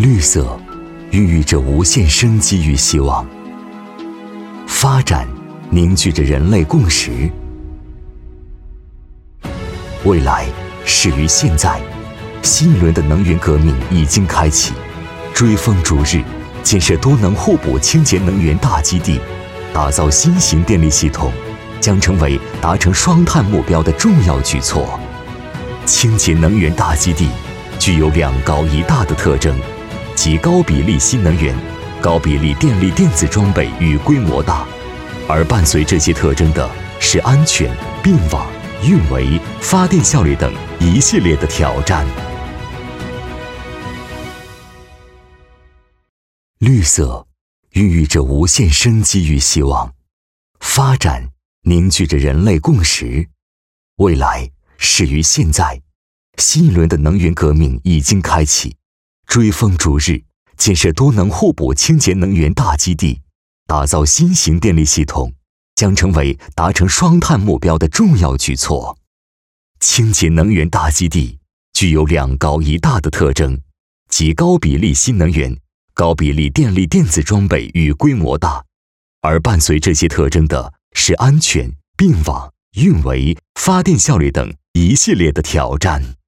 绿色孕育着无限生机与希望，发展凝聚着人类共识。未来始于现在，新一轮的能源革命已经开启，追风逐日，建设多能互补清洁能源大基地，打造新型电力系统，将成为达成双碳目标的重要举措。清洁能源大基地具有2高1大的特征，即高比例新能源、高比例电力电子装备与规模大，而伴随这些特征的是安全、并网、运维、发电效率等一系列的挑战。绿色孕育着无限生机与希望，发展凝聚着人类共识。未来始于现在，新一轮的能源革命已经开启，追风逐日，建设多能互补清洁能源大基地，打造新型电力系统，将成为达成双碳目标的重要举措。清洁能源大基地具有2高1大的特征，即高比例新能源、高比例电力电子装备与规模大，而伴随这些特征的是安全、并网、运维、发电效率等一系列的挑战。